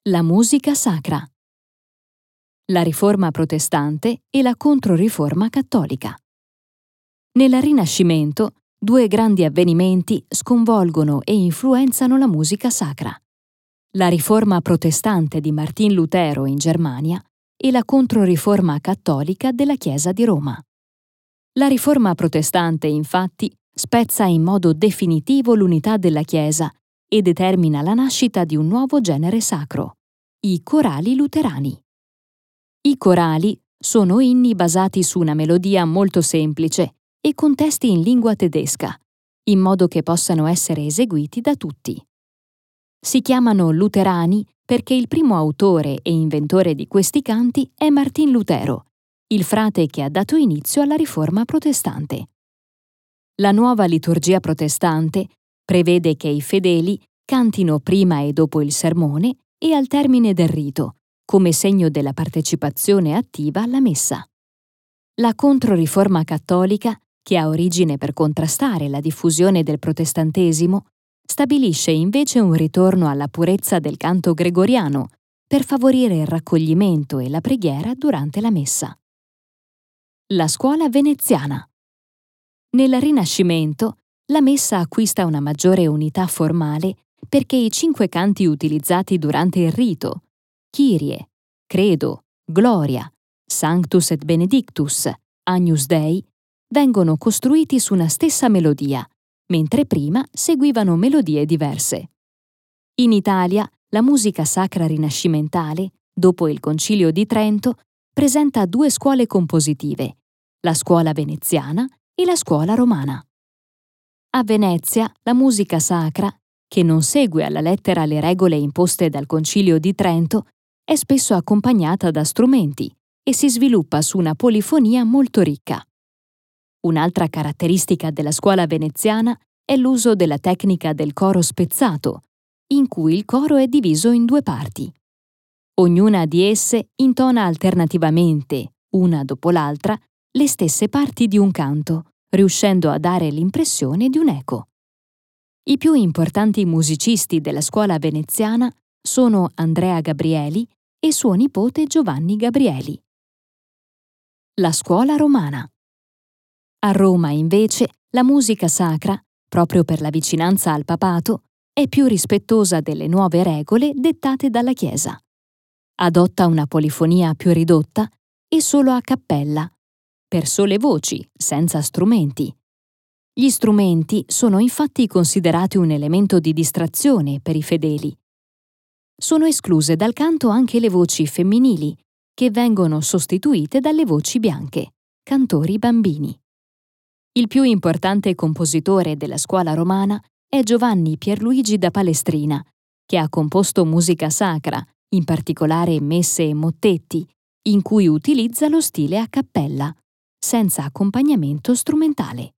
La musica sacra. La Riforma protestante e la Controriforma cattolica. Nel Rinascimento, due grandi avvenimenti sconvolgono e influenzano la musica sacra: la Riforma protestante di Martin Lutero in Germania e la Controriforma cattolica della Chiesa di Roma. La Riforma protestante, infatti, spezza in modo definitivo l'unità della Chiesa e determina la nascita di un nuovo genere sacro: i corali luterani. I corali sono inni basati su una melodia molto semplice e con testi in lingua tedesca, in modo che possano essere eseguiti da tutti. Si chiamano luterani perché il primo autore e inventore di questi canti è Martin Lutero, il frate che ha dato inizio alla Riforma protestante. La nuova liturgia protestante prevede che i fedeli cantino prima e dopo il sermone e al termine del rito, come segno della partecipazione attiva alla messa. La Controriforma cattolica, che ha origine per contrastare la diffusione del protestantesimo, stabilisce invece un ritorno alla purezza del canto gregoriano per favorire il raccoglimento e la preghiera durante la messa. La scuola veneziana. Nel Rinascimento, la messa acquista una maggiore unità formale perché i 5 canti utilizzati durante il rito, Kyrie, Credo, Gloria, Sanctus et Benedictus, Agnus Dei, vengono costruiti su una stessa melodia, mentre prima seguivano melodie diverse. In Italia, la musica sacra rinascimentale, dopo il Concilio di Trento, presenta 2 scuole compositive: la scuola veneziana e la scuola romana. A Venezia, la musica sacra, che non segue alla lettera le regole imposte dal Concilio di Trento, è spesso accompagnata da strumenti e si sviluppa su una polifonia molto ricca. Un'altra caratteristica della scuola veneziana è l'uso della tecnica del coro spezzato, in cui il coro è diviso in 2 parti. Ognuna di esse intona alternativamente, una dopo l'altra, le stesse parti di un canto, riuscendo a dare l'impressione di un eco. I più importanti musicisti della scuola veneziana sono Andrea Gabrieli e suo nipote Giovanni Gabrieli. La scuola romana. A Roma, invece, la musica sacra, proprio per la vicinanza al papato, è più rispettosa delle nuove regole dettate dalla Chiesa. Adotta una polifonia più ridotta e solo a cappella, per sole voci, senza strumenti. Gli strumenti sono infatti considerati un elemento di distrazione per i fedeli. Sono escluse dal canto anche le voci femminili, che vengono sostituite dalle voci bianche, cantori bambini. Il più importante compositore della scuola romana è Giovanni Pierluigi da Palestrina, che ha composto musica sacra, in particolare messe e mottetti, in cui utilizza lo stile a cappella, senza accompagnamento strumentale.